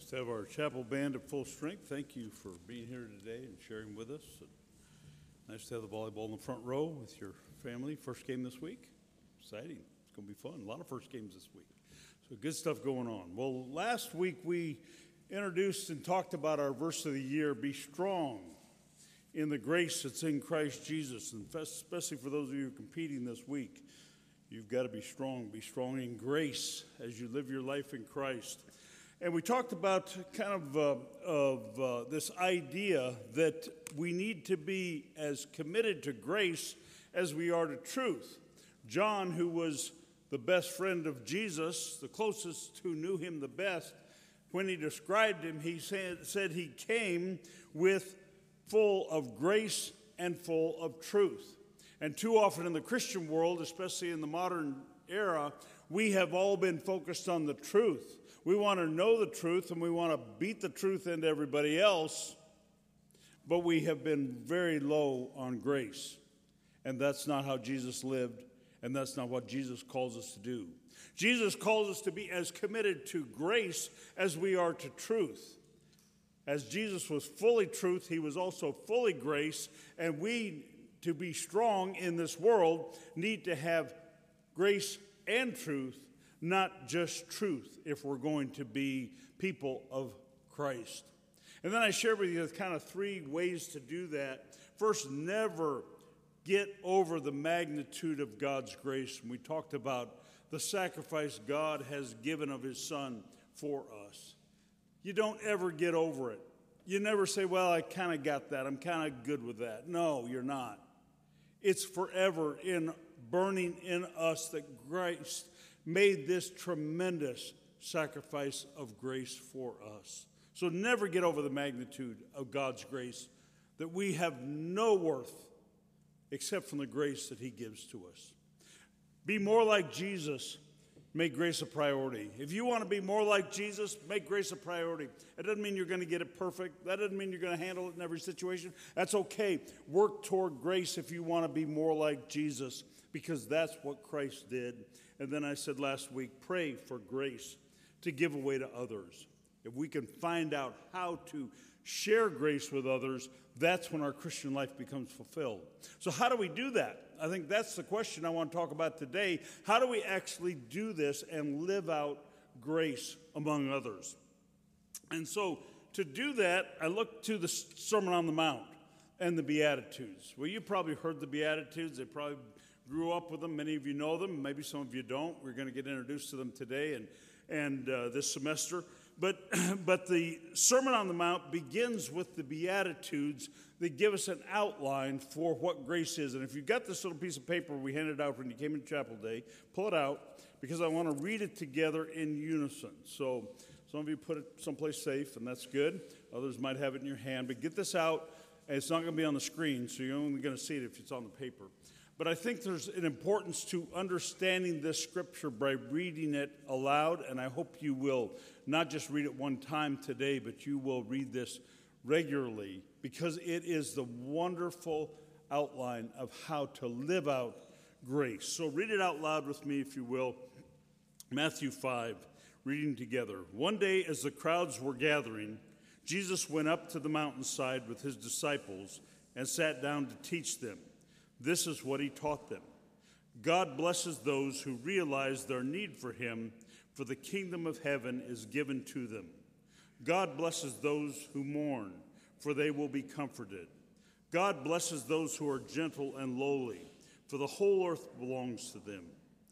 Nice to have our chapel band at full strength. Thank you for being here today and sharing with us. Nice to have the volleyball in the front row with your family. First game this week. Exciting. It's going to be fun. A lot of first games this week. So good stuff going on. Well, last week we introduced and talked about our verse of the year, be strong in the grace that's in Christ Jesus. And especially for those of you who are competing this week, you've got to be strong. Be strong in grace as you live your life in Christ. And we talked about kind of this idea that we need to be as committed to grace as we are to truth. John, who was the best friend of Jesus, the closest who knew him the best, when he described him, he said he came with full of grace and full of truth. And too often in the Christian world, especially in the modern era, we have all been focused on the truth. We want to know the truth and we want to beat the truth into everybody else, but we have been very low on grace. And that's not how Jesus lived, and that's not what Jesus calls us to do. Jesus calls us to be as committed to grace as we are to truth. As Jesus was fully truth, he was also fully grace, and we, to be strong in this world, need to have grace and truth, not just truth, if we're going to be people of Christ. And then I shared with you kind of three ways to do that. First, never get over the magnitude of God's grace. And we talked about the sacrifice God has given of his Son for us. You don't ever get over it. You never say, well, I kind of got that. I'm kind of good with that. No, you're not. It's forever burning in us that Christ made this tremendous sacrifice of grace for us. So never get over the magnitude of God's grace, that we have no worth except from the grace that he gives to us. Be more like Jesus. Make grace a priority. If you want to be more like Jesus, make grace a priority. It doesn't mean you're going to get it perfect. That doesn't mean you're going to handle it in every situation. That's okay. Work toward grace if you want to be more like Jesus, because that's what Christ did. And then I said last week, pray for grace to give away to others. If we can find out how to share grace with others, that's when our Christian life becomes fulfilled. So how do we do that? I think that's the question I want to talk about today. How do we actually do this and live out grace among others? And so to do that, I looked to the Sermon on the Mount and the Beatitudes. Well, you probably heard the Beatitudes. They probably grew up with them. Many of you know them. Maybe some of you don't. We're going to get introduced to them today and this semester. But the Sermon on the Mount begins with the Beatitudes that give us an outline for what grace is. And if you've got this little piece of paper we handed out when you came in chapel day, pull it out, because I want to read it together in unison. So some of you put it someplace safe, and that's good. Others might have it in your hand. But get this out, and it's not going to be on the screen, so you're only going to see it if it's on the paper. But I think there's an importance to understanding this scripture by reading it aloud, and I hope you will not just read it one time today, but you will read this regularly, because it is the wonderful outline of how to live out grace. So read it out loud with me, if you will. Matthew 5, reading together. One day as the crowds were gathering, Jesus went up to the mountainside with his disciples and sat down to teach them. This is what he taught them. God blesses those who realize their need for him, for the kingdom of heaven is given to them. God blesses those who mourn, for they will be comforted. God blesses those who are gentle and lowly, for the whole earth belongs to them.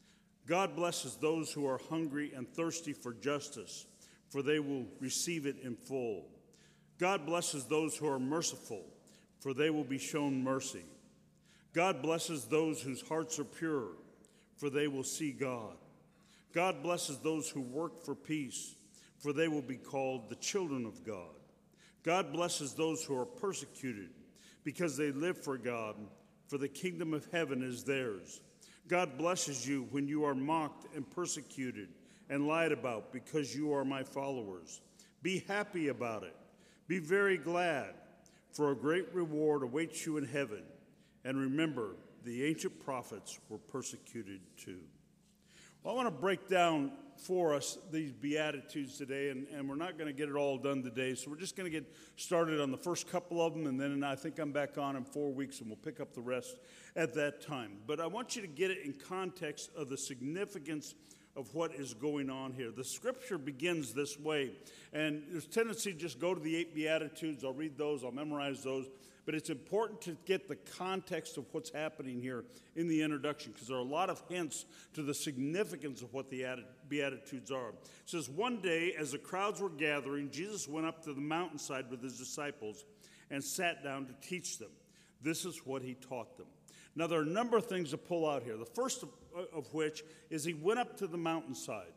God blesses those who are hungry and thirsty for justice, for they will receive it in full. God blesses those who are merciful, for they will be shown mercy. God blesses those whose hearts are pure, for they will see God. God blesses those who work for peace, for they will be called the children of God. God blesses those who are persecuted, because they live for God, for the kingdom of heaven is theirs. God blesses you when you are mocked and persecuted and lied about because you are my followers. Be happy about it. Be very glad, for a great reward awaits you in heaven. And remember, the ancient prophets were persecuted too. Well, I want to break down for us these Beatitudes today, and we're not going to get it all done today, so we're just going to get started on the first couple of them, and then I think I'm back on in 4 weeks, and we'll pick up the rest at that time. But I want you to get it in context of the significance of what is going on here. The scripture begins this way, and there's a tendency to just go to the 8 Beatitudes. I'll read those, I'll memorize those, but it's important to get the context of what's happening here in the introduction, because there are a lot of hints to the significance of what the Beatitudes are. It says, one day, as the crowds were gathering, Jesus went up to the mountainside with his disciples and sat down to teach them. This is what he taught them. Now, there are a number of things to pull out here. The first of which is he went up to the mountainside.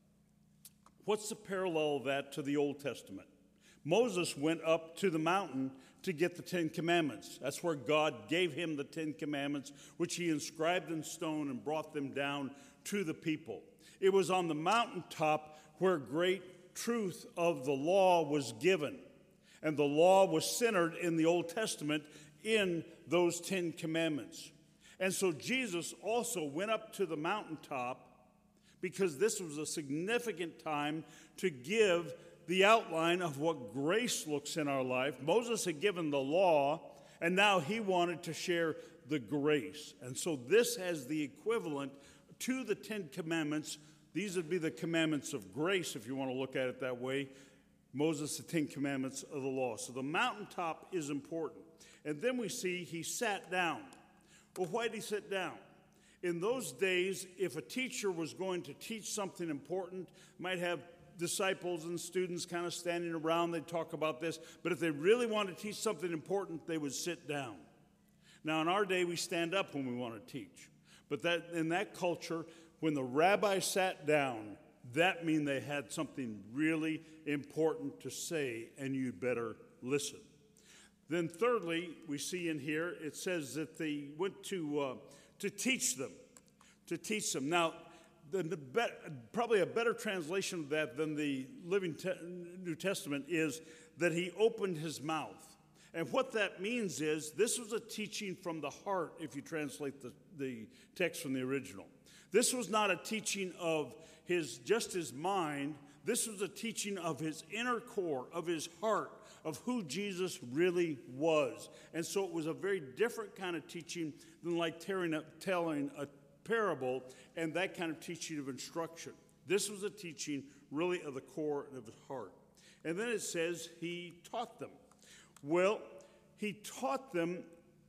What's the parallel of that to the Old Testament? Moses went up to the mountain to get the 10 Commandments. That's where God gave him the 10 Commandments, which he inscribed in stone and brought them down to the people. It was on the mountaintop where great truth of the law was given. And the law was centered in the Old Testament in those 10 Commandments. And so Jesus also went up to the mountaintop because this was a significant time to give the outline of what grace looks in our life. Moses had given the law, and now he wanted to share the grace. And so this has the equivalent to the 10 Commandments. These would be the commandments of grace, if you want to look at it that way. Moses, the 10 Commandments of the law. So the mountaintop is important. And then we see he sat down. Well, why did he sit down? In those days, if a teacher was going to teach something important, might have disciples and students kind of standing around, they'd talk about this. But if they really wanted to teach something important, they would sit down. Now, in our day, we stand up when we want to teach. But that in that culture, when the rabbi sat down, that meant they had something really important to say, and you'd better listen. Then thirdly, we see in here, it says that they went to teach them. To teach them. Now, probably a better translation of that than the New Testament is that he opened his mouth. And what that means is this was a teaching from the heart, if you translate the text from the original. This was not a teaching of just his mind. This was a teaching of his inner core, of his heart, of who Jesus really was. And so it was a very different kind of teaching than like telling a parable and that kind of teaching of instruction. This was a teaching really of the core of his heart. And then it says he taught them. Well, he taught them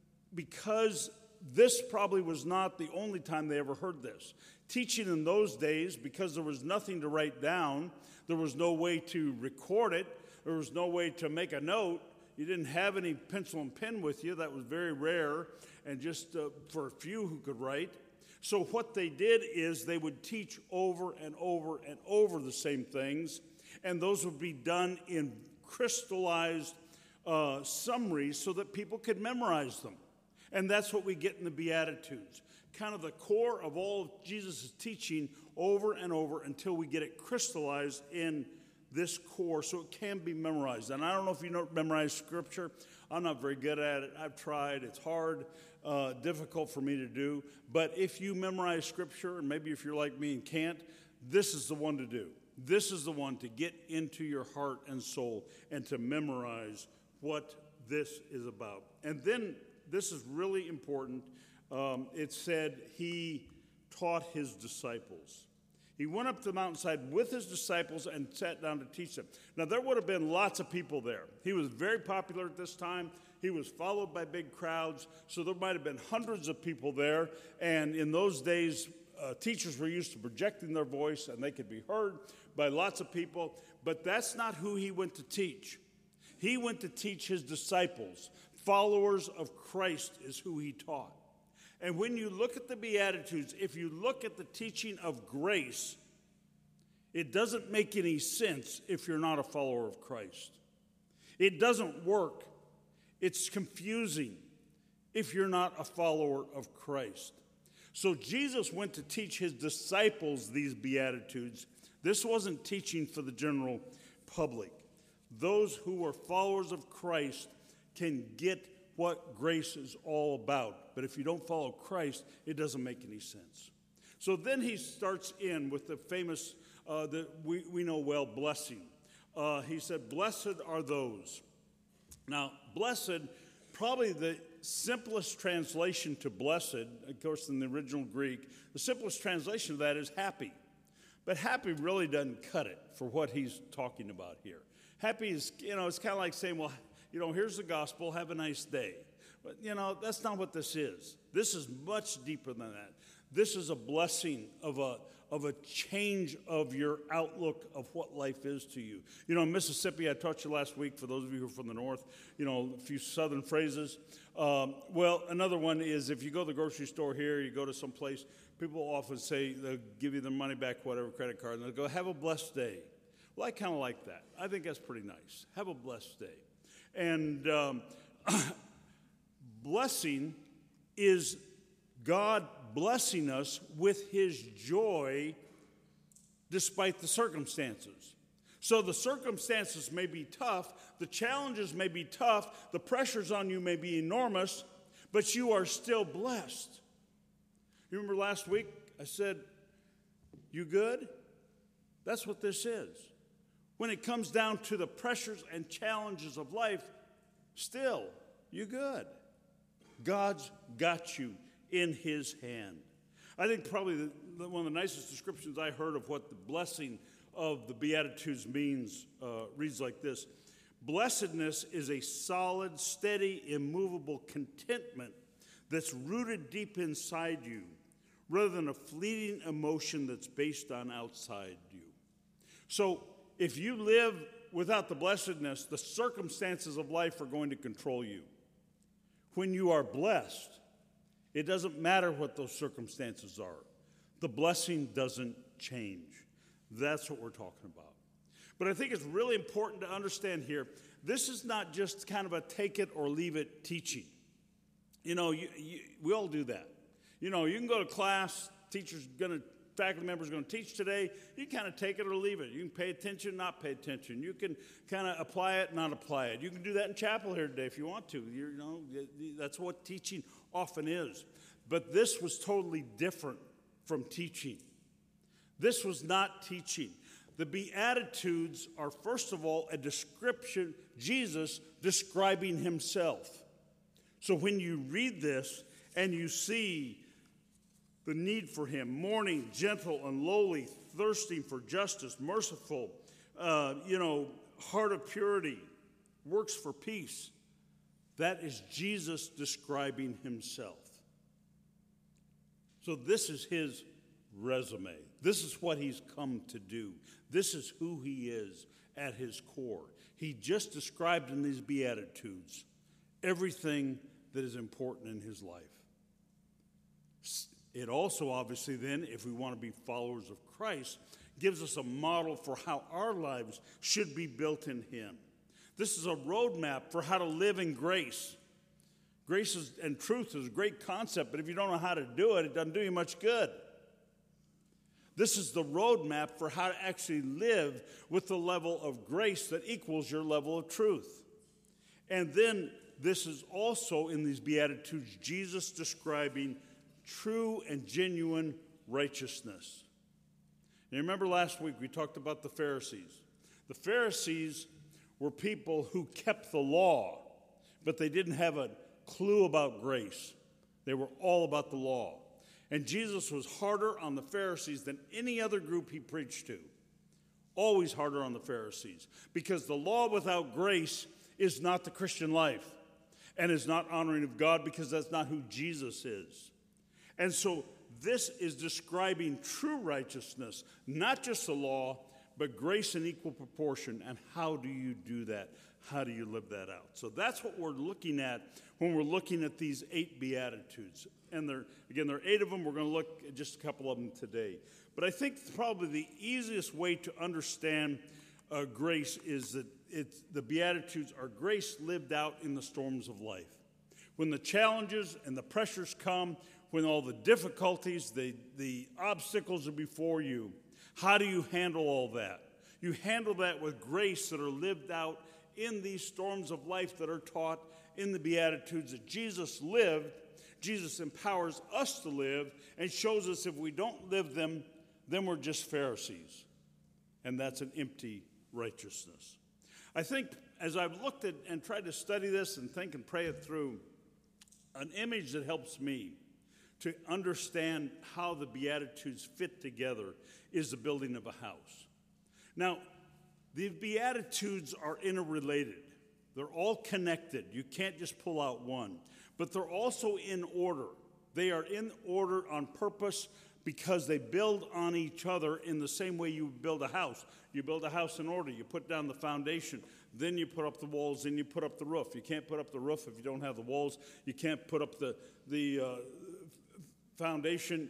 because this probably was not the only time they ever heard this. Teaching in those days, because there was nothing to write down, there was no way to record it, there was no way to make a note. You didn't have any pencil and pen with you. That was very rare, and just for a few who could write. So what they did is they would teach over and over and over the same things, and those would be done in crystallized summaries so that people could memorize them. And that's what we get in the Beatitudes, kind of the core of all of Jesus' teaching over and over until we get it crystallized in this core so it can be memorized. And I don't know if you know memorize Scripture. I'm not very good at it. I've tried. It's hard, difficult for me to do. But if you memorize Scripture, and maybe if you're like me and can't, this is the one to do. This is the one to get into your heart and soul and to memorize what this is about. And then this is really important. It said he taught his disciples. He went up to the mountainside with his disciples and sat down to teach them. Now, there would have been lots of people there. He was very popular at this time. He was followed by big crowds, so there might have been hundreds of people there. And in those days, teachers were used to projecting their voice, and they could be heard by lots of people. But that's not who he went to teach. He went to teach his disciples. Followers of Christ is who he taught. And when you look at the Beatitudes, if you look at the teaching of grace, it doesn't make any sense if you're not a follower of Christ. It doesn't work. It's confusing if you're not a follower of Christ. So Jesus went to teach his disciples these Beatitudes. This wasn't teaching for the general public. Those who are followers of Christ can get what grace is all about. But if you don't follow Christ, it doesn't make any sense. So then he starts in with the famous that we know well, blessing. He said, blessed are those. Now, blessed, probably the simplest translation to blessed, of course, in the original Greek, the simplest translation of that is happy. But happy really doesn't cut it for what he's talking about here. Happy is, it's kind of like saying, well, here's the gospel, have a nice day. But, that's not what this is. This is much deeper than that. This is a blessing of a change of your outlook of what life is to you. In Mississippi, I taught you last week, for those of you who are from the north, a few southern phrases. Well, another one is if you go to the grocery store here, you go to some place, people often say, they'll give you their money back, whatever, credit card, and they'll go, have a blessed day. Well, I kind of like that. I think that's pretty nice. Have a blessed day. And blessing is God blessing us with his joy despite the circumstances. So the circumstances may be tough, the challenges may be tough, the pressures on you may be enormous, but you are still blessed. You remember last week I said, you good? That's what this is. When it comes down to the pressures and challenges of life, still, you good. God's got you in his hand. I think probably one of the nicest descriptions I heard of what the blessing of the Beatitudes means reads like this. Blessedness is a solid, steady, immovable contentment that's rooted deep inside you rather than a fleeting emotion that's based on outside you. So if you live without the blessedness, the circumstances of life are going to control you. When you are blessed, it doesn't matter what those circumstances are. The blessing doesn't change. That's what we're talking about. But I think it's really important to understand here, this is not just kind of a take it or leave it teaching. We all do that. You can go to class, faculty member's going to teach today. You can kind of take it or leave it. You can pay attention, not pay attention. You can kind of apply it, not apply it. You can do that in chapel here today if you want to. That's what teaching often is. But this was totally different from teaching. This was not teaching. The Beatitudes are, first of all, a description, Jesus describing himself. So when you read this and you see the need for him, mourning, gentle, and lowly, thirsting for justice, merciful, heart of purity, works for peace, that is Jesus describing himself. So this is his resume. This is what he's come to do. This is who he is at his core. He just described in these Beatitudes everything that is important in his life. It also, obviously, then, if we want to be followers of Christ, gives us a model for how our lives should be built in him. This is a roadmap for how to live in grace. Grace and truth is a great concept, but if you don't know how to do it, it doesn't do you much good. This is the roadmap for how to actually live with the level of grace that equals your level of truth. And then this is also in these Beatitudes, Jesus describing true and genuine righteousness. And remember last week we talked about the Pharisees. The Pharisees were people who kept the law, but they didn't have a clue about grace. They were all about the law. And Jesus was harder on the Pharisees than any other group he preached to. Always harder on the Pharisees. Because the law without grace is not the Christian life and is not honoring of God, because that's not who Jesus is. And so this is describing true righteousness, not just the law, but grace in equal proportion. And how do you do that? How do you live that out? So that's what we're looking at when we're looking at these 8 Beatitudes. And there are 8 of them. We're going to look at just a couple of them today. But I think probably the easiest way to understand grace is that the Beatitudes are grace lived out in the storms of life. When the challenges and the pressures come, when all the difficulties, the obstacles are before you, how do you handle all that? You handle that with grace that are lived out in these storms of life that are taught in the Beatitudes that Jesus lived. Jesus empowers us to live and shows us if we don't live them, then we're just Pharisees. and that's an empty righteousness. I think as I've looked at and tried to study this and think and pray it through, an image that helps me to understand how the Beatitudes fit together is the building of a house. Now, the Beatitudes are interrelated. They're all connected. You can't just pull out one. But they're also in order. They are in order on purpose because they build on each other in the same way you build a house. You build a house in order. You put down the foundation. Then you put up the walls. Then you put up the roof. You can't put up the roof if you don't have the walls. You can't put up the foundation,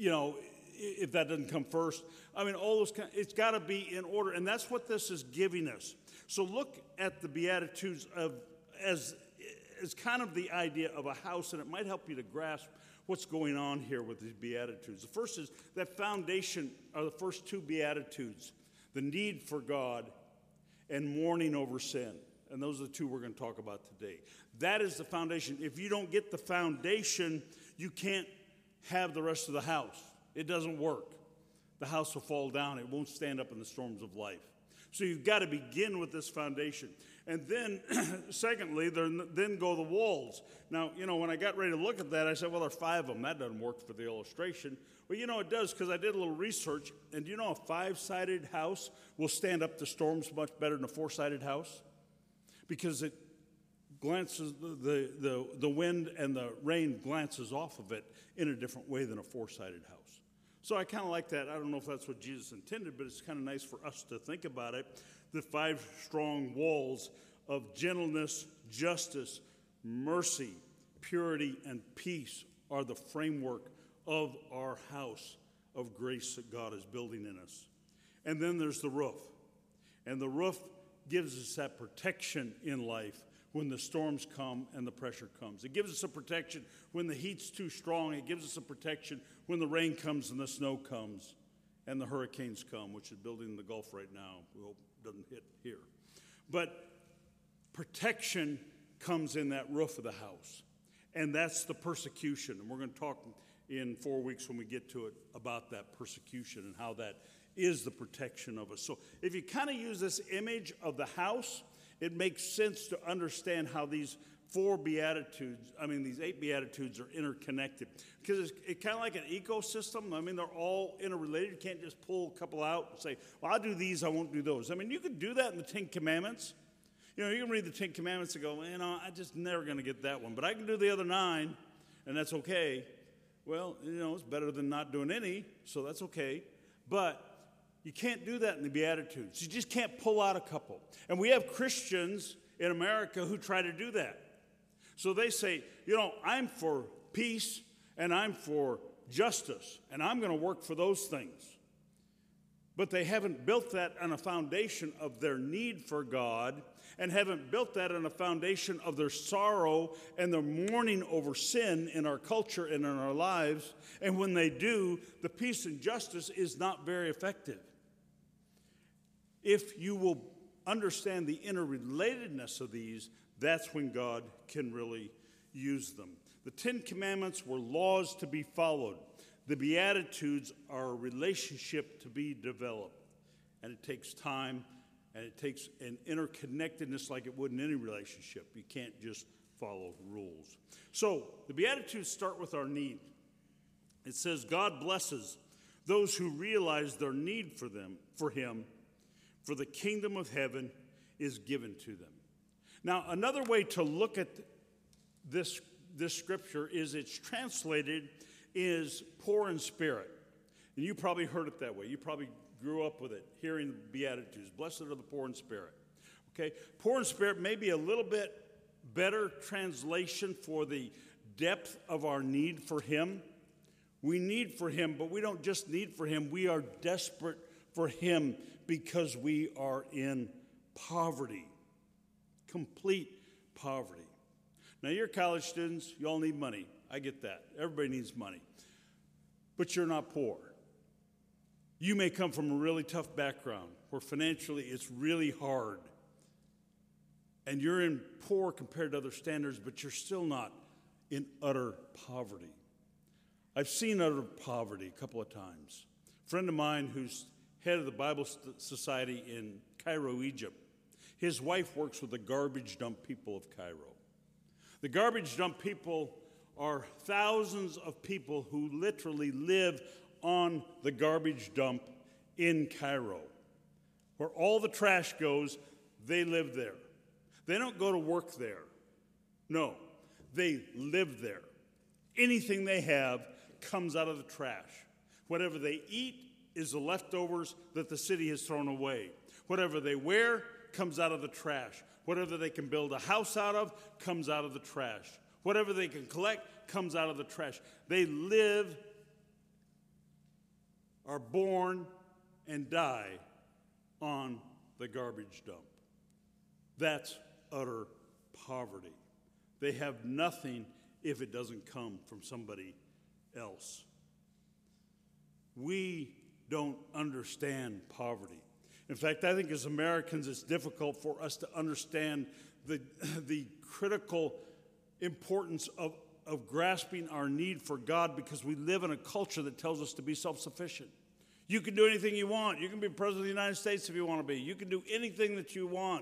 if that doesn't come first. I mean, all those it's got to be in order, and that's what this is giving us. So look at the Beatitudes as kind of the idea of a house, and it might help you to grasp what's going on here with these Beatitudes. The first is that foundation are the first two Beatitudes, the need for God and mourning over sin. And those are the two we're going to talk about today. That is the foundation. If you don't get the foundation, you can't have the rest of the house. It doesn't work. The house will fall down. It won't stand up in the storms of life. So you've got to begin with this foundation. And then, secondly, then go the walls. Now, when I got ready to look at that, I said, well, there are 5 of them. That doesn't work for the illustration. Well, it does, because I did a little research. And a 5-sided house will stand up to storms much better than a 4-sided house? Because it glances, the wind and the rain glances off of it in a different way than a 4-sided house. So I kind of like that. I don't know if that's what Jesus intended, but it's kind of nice for us to think about it. The 5 strong walls of gentleness, justice, mercy, purity, and peace are the framework of our house of grace that God is building in us. And then there's the roof. And the roof gives us that protection in life when the storms come and the pressure comes. It gives us a protection when the heat's too strong. It gives us a protection when the rain comes and the snow comes and the hurricanes come, which is building in the Gulf right now. We hope it doesn't hit here. But protection comes in that roof of the house. And that's the persecution. And we're going to talk in 4 weeks when we get to it about that persecution and how that is the protection of us. So if you kind of use this image of the house, it makes sense to understand how these 8 Beatitudes are interconnected. Because it's kind of like an ecosystem. I mean, they're all interrelated. You can't just pull a couple out and say, well, I'll do these, I won't do those. I mean, you could do that in the 10 Commandments. You can read the 10 Commandments and go, I'm just never going to get that one. But I can do the other 9, and that's okay. Well, it's better than not doing any, so that's okay. But you can't do that in the Beatitudes. You just can't pull out a couple. And we have Christians in America who try to do that. So they say, I'm for peace and I'm for justice, and I'm going to work for those things. But they haven't built that on a foundation of their need for God, and haven't built that on a foundation of their sorrow and their mourning over sin in our culture and in our lives. And when they do, the peace and justice is not very effective. If you will understand the interrelatedness of these, that's when God can really use them. The 10 Commandments were laws to be followed. The Beatitudes are a relationship to be developed. And it takes time, and it takes an interconnectedness like it would in any relationship. You can't just follow rules. So the Beatitudes start with our need. It says, God blesses those who realize their need for Him, for the kingdom of heaven is given to them. Now, another way to look at this scripture is it's translated is poor in spirit. And you probably heard it that way. You probably grew up with it, hearing the Beatitudes. Blessed are the poor in spirit. Okay? Poor in spirit may be a little bit better translation for the depth of our need for Him. We need for Him, but we don't just need for Him. We are desperate for Him because we are in poverty. Complete poverty. Now, you're college students. You all need money. I get that. Everybody needs money. But you're not poor. You may come from a really tough background where financially it's really hard. And you're in poor compared to other standards, but you're still not in utter poverty. I've seen utter poverty a couple of times. A friend of mine who's head of the Bible Society in Cairo, Egypt. His wife works with the garbage dump people of Cairo. The garbage dump people are thousands of people who literally live on the garbage dump in Cairo. Where all the trash goes, they live there. They don't go to work there. No, they live there. Anything they have comes out of the trash. Whatever they eat is the leftovers that the city has thrown away. Whatever they wear comes out of the trash. Whatever they can build a house out of comes out of the trash. Whatever they can collect comes out of the trash. They live, are born, and die on the garbage dump. That's utter poverty. They have nothing if it doesn't come from somebody else. We don't understand poverty. In fact, I think as Americans, it's difficult for us to understand the critical importance of grasping our need for God, because we live in a culture that tells us to be self-sufficient. You can do anything you want. You can be president of the United States if you want to be. You can do anything that you want.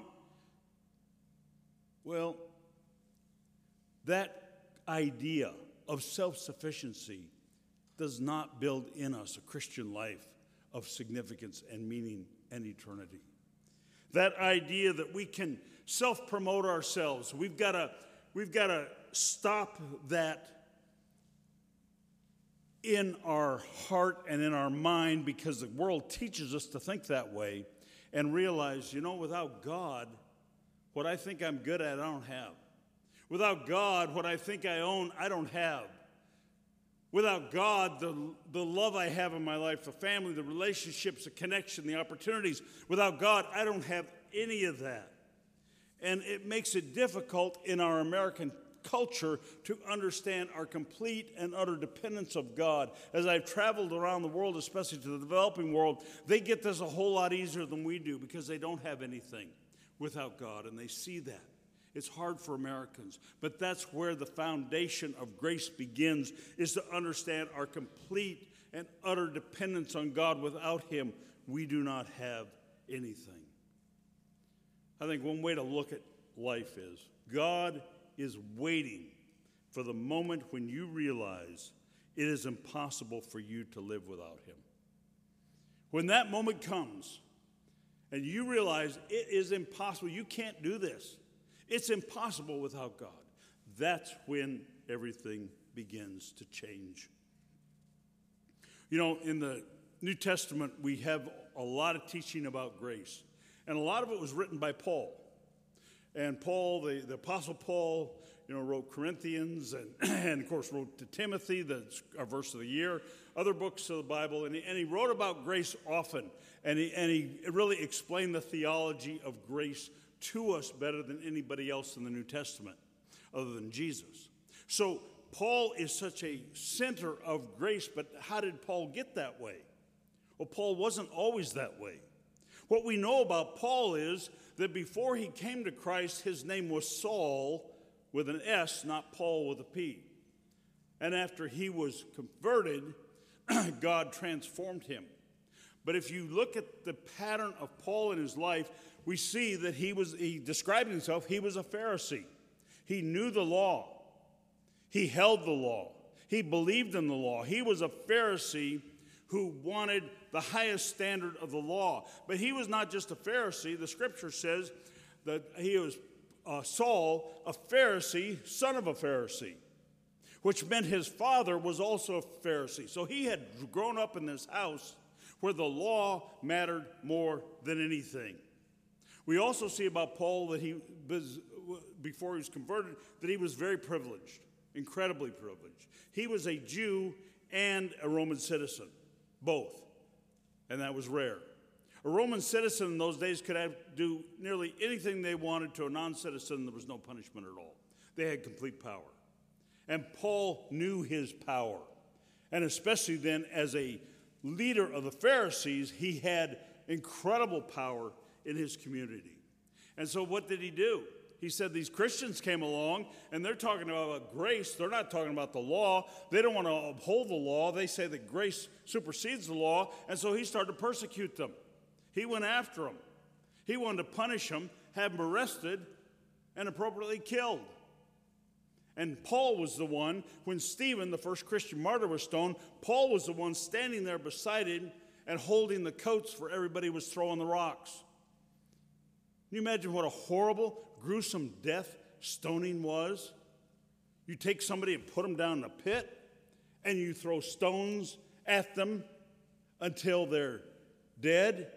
Well, that idea of self-sufficiency does not build in us a Christian life of significance and meaning and eternity. That idea that we can self-promote ourselves, we've got to stop that in our heart and in our mind, because the world teaches us to think that way, and realize, without God, what I think I'm good at, I don't have. Without God, what I think I own, I don't have. Without God, the love I have in my life, the family, the relationships, the connection, the opportunities, without God, I don't have any of that. And it makes it difficult in our American culture to understand our complete and utter dependence of God. As I've traveled around the world, especially to the developing world, they get this a whole lot easier than we do, because they don't have anything without God, and they see that. It's hard for Americans, but that's where the foundation of grace begins, is to understand our complete and utter dependence on God. Without Him, we do not have anything. I think one way to look at life is, God is waiting for the moment when you realize it is impossible for you to live without Him. When that moment comes and you realize it is impossible, you can't do this, it's impossible without God, that's when everything begins to change. In the New Testament, we have a lot of teaching about grace, and a lot of it was written by Paul. And Paul, the Apostle Paul, wrote Corinthians and of course wrote to Timothy, that's our verse of the year, other books of the Bible, and he wrote about grace often, and he really explained the theology of grace to us better than anybody else in the New Testament, other than Jesus. So Paul is such a center of grace, but how did Paul get that way? Well, Paul wasn't always that way. What we know about Paul is that before he came to Christ, his name was Saul with an S, not Paul with a P. And after he was converted, God transformed him. But if you look at the pattern of Paul in his life, we see that he described himself, he was a Pharisee. He knew the law. He held the law. He believed in the law. He was a Pharisee who wanted the highest standard of the law. But he was not just a Pharisee. The scripture says that he was Saul, a Pharisee, son of a Pharisee, which meant his father was also a Pharisee. So he had grown up in this house where the law mattered more than anything. We also see about Paul that he was, before he was converted, that he was very privileged, incredibly privileged. He was a Jew and a Roman citizen, both, and that was rare. A Roman citizen in those days could do nearly anything they wanted to a non-citizen. There was no punishment at all. They had complete power. And Paul knew his power. And especially then as a leader of the Pharisees, he had incredible power in his community. And so what did he do? He said these Christians came along, and they're talking about grace. They're not talking about the law. They don't want to uphold the law. They say that grace supersedes the law, and so he started to persecute them. He went after them. He wanted to punish them, have them arrested, and appropriately killed. And Paul was the one, when Stephen, the first Christian martyr, was stoned, Paul was the one standing there beside him and holding the coats for everybody who was throwing the rocks. Can you imagine what a horrible, gruesome death stoning was? You take somebody and put them down in a pit, and you throw stones at them until they're dead,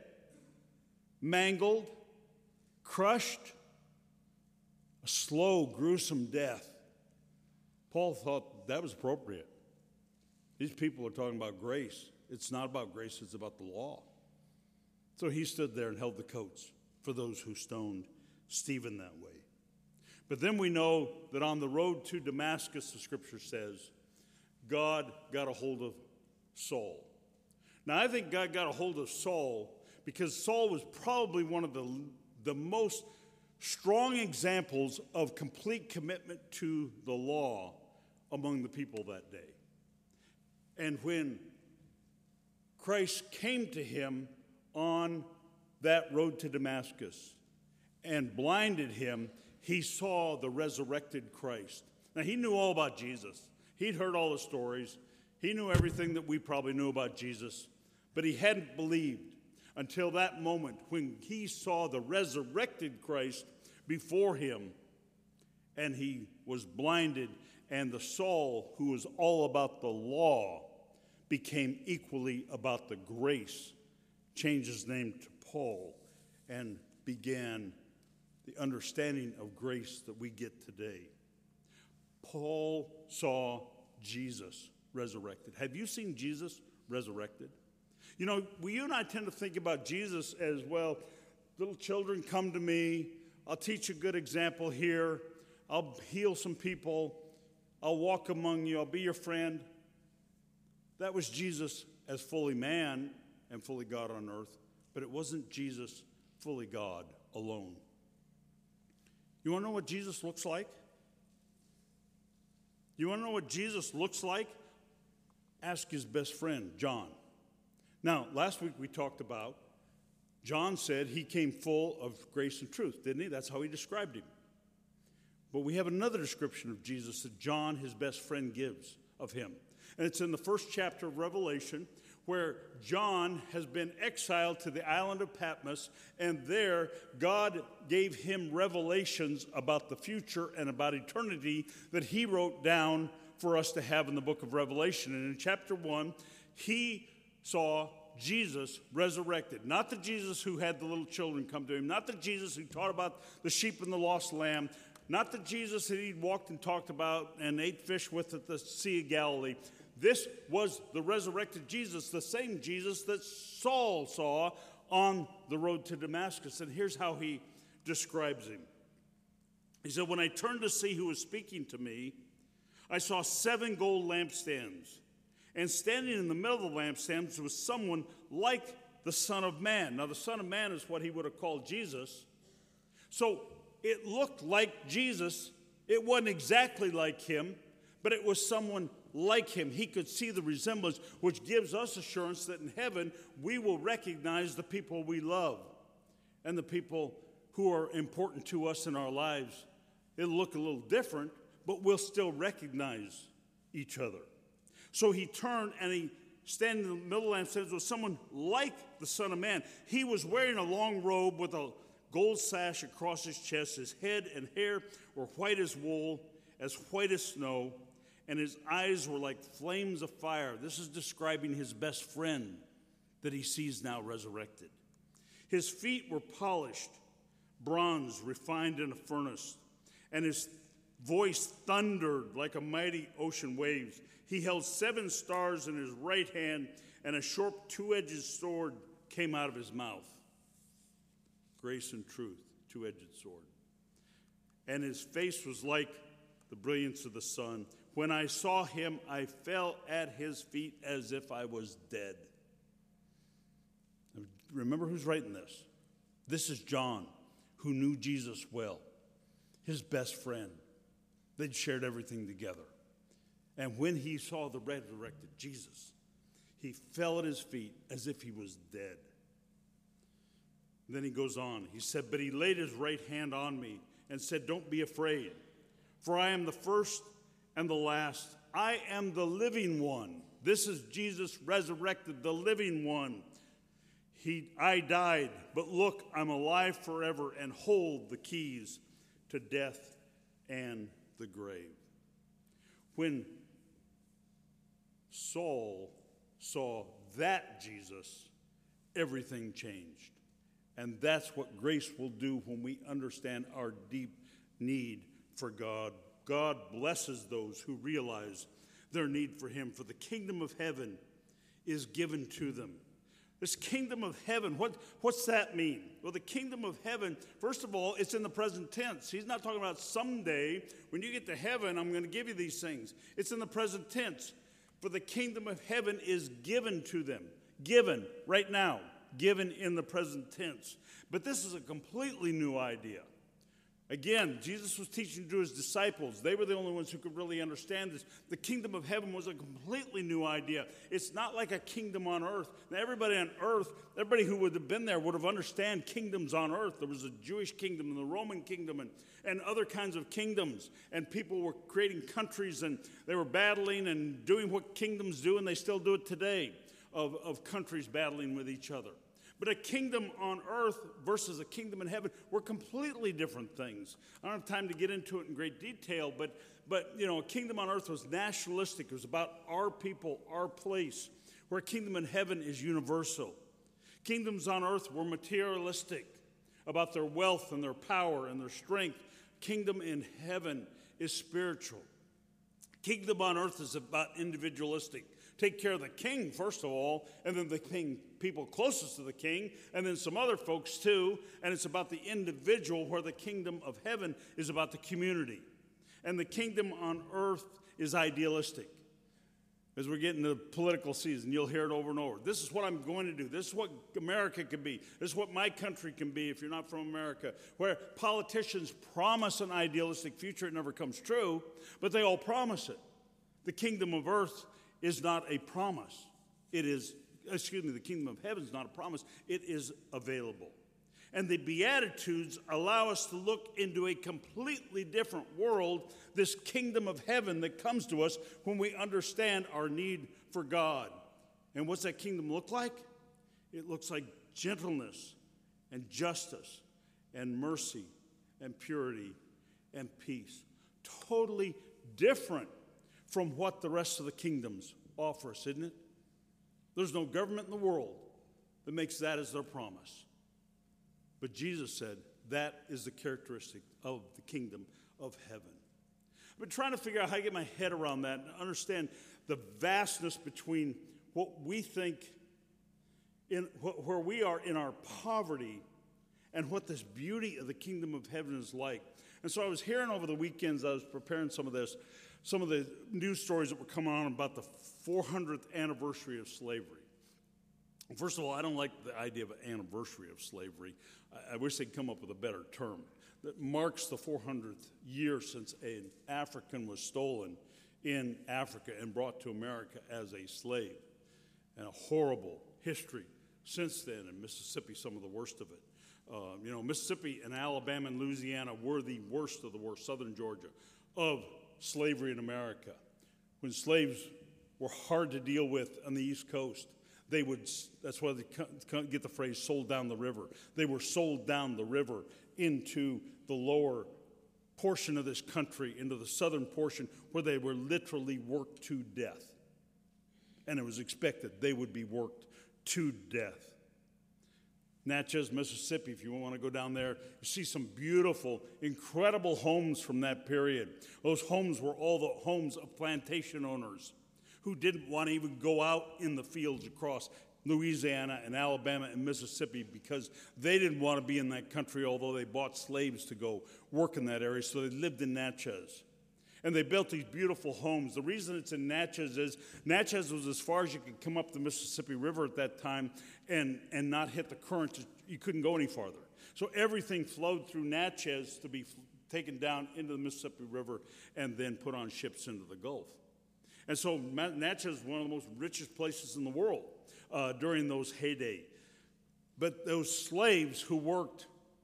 mangled, crushed. A slow, gruesome death. Paul thought that was appropriate. These people are talking about grace. It's not about grace, it's about the law. So he stood there and held the coats for those who stoned Stephen that way. But then we know that on the road to Damascus, the scripture says, God got a hold of Saul. Now, I think God got a hold of Saul because Saul was probably one of the most strong examples of complete commitment to the law among the people that day. And when Christ came to him on that road to Damascus and blinded him, he saw the resurrected Christ. Now, he knew all about Jesus. He'd heard all the stories. He knew everything that we probably knew about Jesus, but he hadn't believed until that moment when he saw the resurrected Christ before him, and he was blinded, and the Saul, who was all about the law, became equally about the grace, changed his name to Paul, and began the understanding of grace that we get today. Paul saw Jesus resurrected. Have you seen Jesus resurrected? You know, you and I tend to think about Jesus as, well, little children, come to me. I'll teach a good example here. I'll heal some people. I'll walk among you. I'll be your friend. That was Jesus as fully man and fully God on earth, but it wasn't Jesus fully God alone. You want to know what Jesus looks like? You want to know what Jesus looks like? Ask his best friend, John. Now, last week we talked about, John said he came full of grace and truth, didn't he? That's how he described him. But we have another description of Jesus that John, his best friend, gives of him. And it's in the first chapter of Revelation, where John has been exiled to the island of Patmos, and there God gave him revelations about the future and about eternity that he wrote down for us to have in the book of Revelation. And in chapter 1, he saw Jesus resurrected. Not the Jesus who had the little children come to him, not the Jesus who taught about the sheep and the lost lamb, not the Jesus that he'd walked and talked about and ate fish with at the Sea of Galilee. This was the resurrected Jesus, the same Jesus that Saul saw on the road to Damascus. And here's how he describes him. He said, when I turned to see who was speaking to me, I saw 7 gold lampstands. And standing in the middle of the lampstands was someone like the Son of Man. Now, the Son of Man is what he would have called Jesus. So it looked like Jesus. It wasn't exactly like him, but it was someone like him. He could see the resemblance, which gives us assurance that in heaven we will recognize the people we love and the people who are important to us in our lives. It'll look a little different, but we'll still recognize each other. So he turned and he standing in the middle of the lampstands was someone like the Son of Man. He was wearing a long robe with a gold sash across his chest. His head and hair were white as wool, as white as snow, and his eyes were like flames of fire. This is describing his best friend that he sees now resurrected. His feet were polished, bronze refined in a furnace, and his voice thundered like a mighty ocean waves. He held 7 stars in his right hand, and a sharp 2-edged sword came out of his mouth. Grace and truth, 2-edged sword. And his face was like the brilliance of the sun. When I saw him, I fell at his feet as if I was dead. Remember who's writing this. This is John, who knew Jesus well. his best friend. They'd shared everything together. And when he saw the resurrected Jesus, he fell at his feet as if he was dead. Then he goes on. He said, but he laid his right hand on me and said, don't be afraid, for I am the first and the last. I am the living one. This is Jesus resurrected, the living one. I died, but look, I'm alive forever and hold the keys to death and the grave. When Saul saw that Jesus, everything changed. And that's what grace will do when we understand our deep need for God. God blesses those who realize their need for him, for the kingdom of heaven is given to them. This kingdom of heaven, what's that mean? Well, the kingdom of heaven, first of all, it's in the present tense. He's not talking about someday, when you get to heaven, I'm going to give you these things. It's in the present tense. For the kingdom of heaven is given to them. Given, right now. Given in the present tense. But this is a completely new idea. Again, Jesus was teaching to his disciples. They were the only ones who could really understand this. The kingdom of heaven was a completely new idea. It's not like a kingdom on earth. Now, everybody on earth, everybody who would have been there would have understood kingdoms on earth. There was a Jewish kingdom and the Roman kingdom and other kinds of kingdoms. And people were creating countries and they were battling and doing what kingdoms do, and they still do it today, of countries battling with each other. But a kingdom on earth versus a kingdom in heaven were completely different things. I don't have time to get into it in great detail, but a kingdom on earth was nationalistic. It was about our people, our place, where a kingdom in heaven is universal. Kingdoms on earth were materialistic, about their wealth and their power and their strength. Kingdom in heaven is spiritual. Kingdom on earth is about individualistic. Take care of the king, first of all, and then the people closest to the king, and then some other folks too, and it's about the individual, where the kingdom of heaven is about the community. And the kingdom on earth is idealistic. As we're getting to the political season, you'll hear it over and over. This is what I'm going to do. This is what America can be. This is what my country can be if you're not from America. Where politicians promise an idealistic future, it never comes true, but they all promise it. The kingdom of earth is not a promise. The kingdom of heaven is not a promise. It is available. And the Beatitudes allow us to look into a completely different world, this kingdom of heaven that comes to us when we understand our need for God. And what's that kingdom look like? It looks like gentleness and justice and mercy and purity and peace. Totally different from what the rest of the kingdoms offer us, isn't it? There's no government in the world that makes that as their promise. But Jesus said that is the characteristic of the kingdom of heaven. I've been trying to figure out how to get my head around that and understand the vastness between what we think, where we are in our poverty, and what this beauty of the kingdom of heaven is like. And so I was hearing over the weekends, I was preparing some of the news stories that were coming on about the 400th anniversary of slavery. First of all, I don't like the idea of an anniversary of slavery. I wish they'd come up with a better term that marks the 400th year since an African was stolen in Africa and brought to America as a slave. And a horrible history since then in Mississippi, some of the worst of it. Mississippi and Alabama and Louisiana were the worst of the worst, southern Georgia, of slavery in America. When slaves were hard to deal with on the East Coast, that's why they get the phrase sold down the river. They were sold down the river into the lower portion of this country, into the southern portion, where they were literally worked to death. And it was expected they would be worked to death. Natchez, Mississippi, if you want to go down there, you see some beautiful, incredible homes from that period. Those homes were all the homes of plantation owners who didn't want to even go out in the fields across Louisiana and Alabama and Mississippi because they didn't want to be in that country, although they bought slaves to go work in that area, so they lived in Natchez. And they built these beautiful homes. The reason it's in Natchez is Natchez was as far as you could come up the Mississippi River at that time and not hit the current. You couldn't go any farther. So everything flowed through Natchez to be taken down into the Mississippi River and then put on ships into the Gulf. And so Natchez is one of the most richest places in the world during those heyday. But those slaves who worked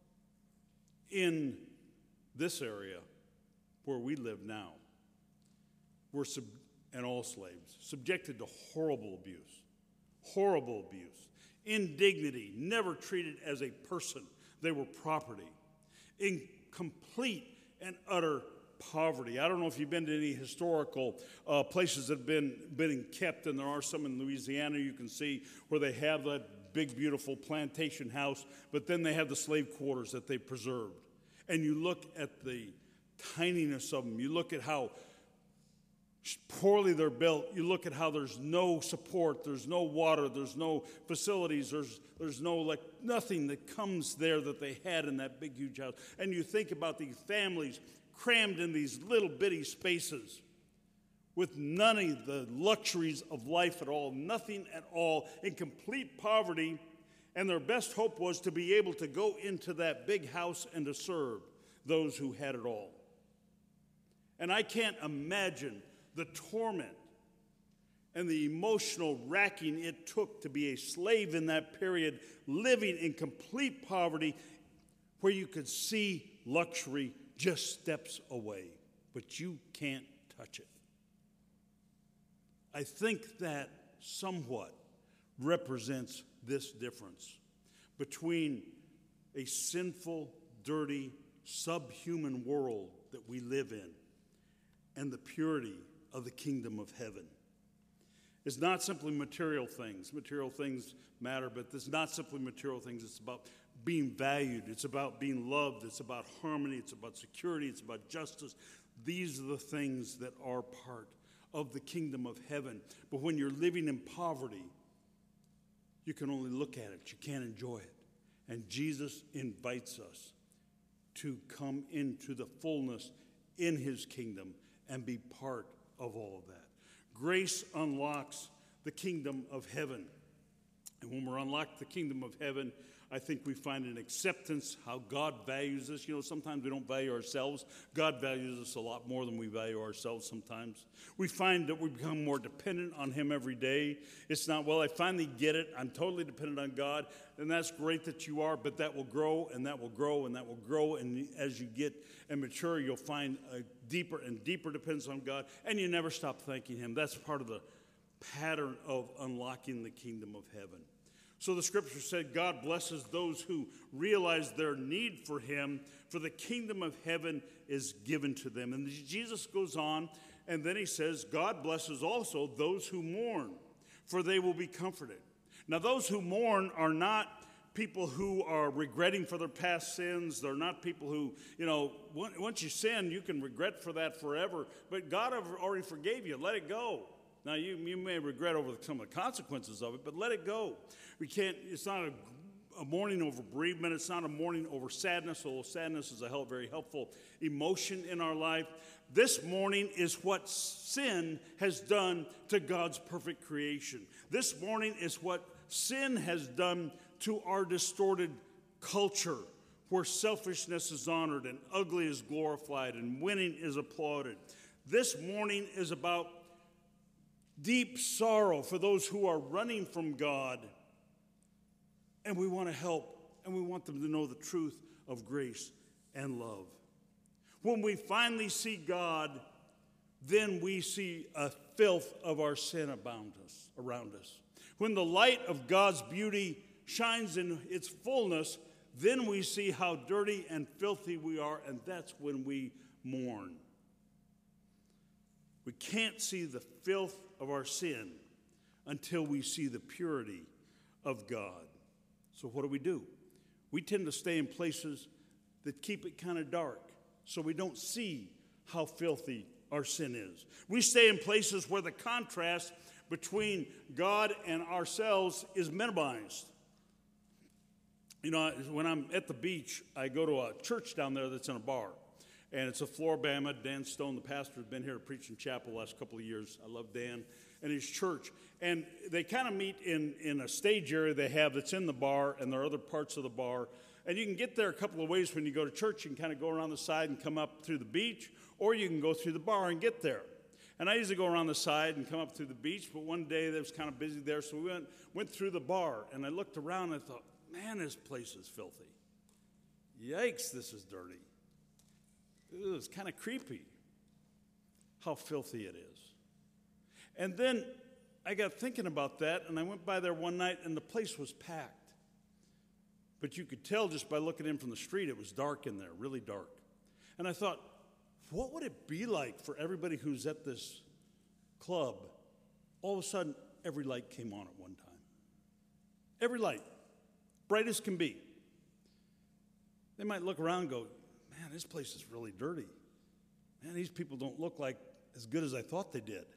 in this area where we live now were, and all slaves, subjected to horrible abuse, indignity, never treated as a person. They were property, in complete and utter poverty. I don't know if you've been to any historical places that have been kept, and there are some in Louisiana you can see where they have that big, beautiful plantation house, but then they have the slave quarters that they preserved. And you look at the tininess of them. You look at how poorly they're built. You look at how there's no support, there's no water, there's no facilities, there's no nothing that comes there that they had in that big huge house. And you think about these families crammed in these little bitty spaces with none of the luxuries of life at all, nothing at all, in complete poverty, and their best hope was to be able to go into that big house and to serve those who had it all. And I can't imagine the torment and the emotional racking it took to be a slave in that period, living in complete poverty, where you could see luxury just steps away, but you can't touch it. I think that somewhat represents this difference between a sinful, dirty, subhuman world that we live in and the purity of the kingdom of heaven. It's not simply material things. Material things matter, but it's not simply material things. It's about being valued. It's about being loved. It's about harmony. It's about security. It's about justice. These are the things that are part of the kingdom of heaven. But when you're living in poverty, you can only look at it. You can't enjoy it. And Jesus invites us to come into the fullness in his kingdom and be part of all of that. Grace unlocks the kingdom of heaven. And when we're unlocked the kingdom of heaven, I think we find an acceptance how God values us. You know, sometimes we don't value ourselves. God values us a lot more than we value ourselves sometimes. We find that we become more dependent on him every day. It's not, well, I finally get it. I'm totally dependent on God. And that's great that you are, but that will grow, and that will grow, and that will grow. And as you get and mature, you'll find a deeper and deeper dependence on God, and you never stop thanking him. That's part of the pattern of unlocking the kingdom of heaven. So the scripture said, God blesses those who realize their need for him, for the kingdom of heaven is given to them. And Jesus goes on, and then he says, God blesses also those who mourn, for they will be comforted. Now, those who mourn are not people who are regretting for their past sins. They're not people who, once you sin, you can regret for that forever. But God already forgave you. Let it go. Now, you may regret over some of the consequences of it, but let it go. It's not a mourning over bereavement. It's not a mourning over sadness, although sadness is a very helpful emotion in our life. This mourning is what sin has done to God's perfect creation. This mourning is what sin has done to our distorted culture, where selfishness is honored and ugly is glorified and winning is applauded. This mourning is about deep sorrow for those who are running from God, and we want to help, and we want them to know the truth of grace and love. When we finally see God, then we see a filth of our sin around us. When the light of God's beauty shines in its fullness, then we see how dirty and filthy we are, and that's when we mourn. We can't see the filth of our sin until we see the purity of God. So what do? We tend to stay in places that keep it kind of dark, so we don't see how filthy our sin is. We stay in places where the contrast between God and ourselves is minimized. When I'm at the beach, I go to a church down there that's in a bar. And it's a Floribama. Dan Stone, the pastor, has been here to preach in chapel the last couple of years. I love Dan and his church. And they kind of meet in a stage area they have that's in the bar, and there are other parts of the bar And you can get there a couple of ways when you go to church. You can kind of go around the side and come up through the beach, or you can go through the bar and get there. And I usually go around the side and come up through the beach, but one day it was kind of busy there, so we went through the bar, and I looked around and I thought, man, this place is filthy. Yikes, this is dirty. It's kind of creepy how filthy it is. And then I got thinking about that, and I went by there one night, and the place was packed. But you could tell just by looking in from the street, it was dark in there, really dark. And I thought, what would it be like for everybody who's at this club? All of a sudden, every light came on at one time. Every light, bright as can be. They might look around and go, man, this place is really dirty. Man, these people don't look like as good as I thought they did.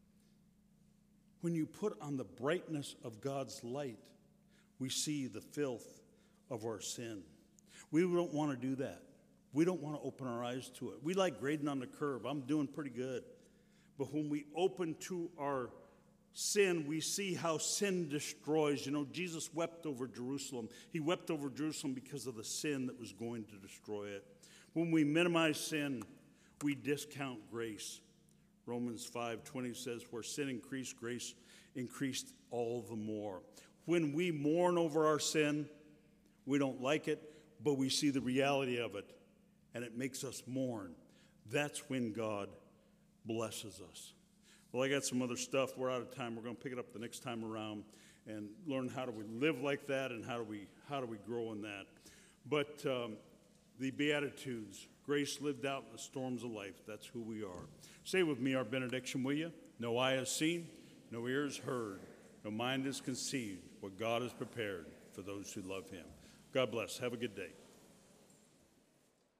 When you put on the brightness of God's light, we see the filth of our sin. We don't want to do that. We don't want to open our eyes to it. We like grading on the curve. I'm doing pretty good. But when we open to our sin, we see how sin destroys. You know, Jesus wept over Jerusalem. He wept over Jerusalem because of the sin that was going to destroy it. When we minimize sin, we discount grace. Romans 5:20 says, where sin increased, grace increased all the more. When we mourn over our sin, we don't like it, but we see the reality of it, and it makes us mourn. That's when God blesses us. Well, I got some other stuff. We're out of time. We're going to pick it up the next time around and learn how do we live like that and how do we grow in that. But the Beatitudes, grace lived out in the storms of life. That's who we are. Say with me our benediction, will you? No eye has seen, no ear has heard, no mind has conceived what God has prepared for those who love him. God bless. Have a good day.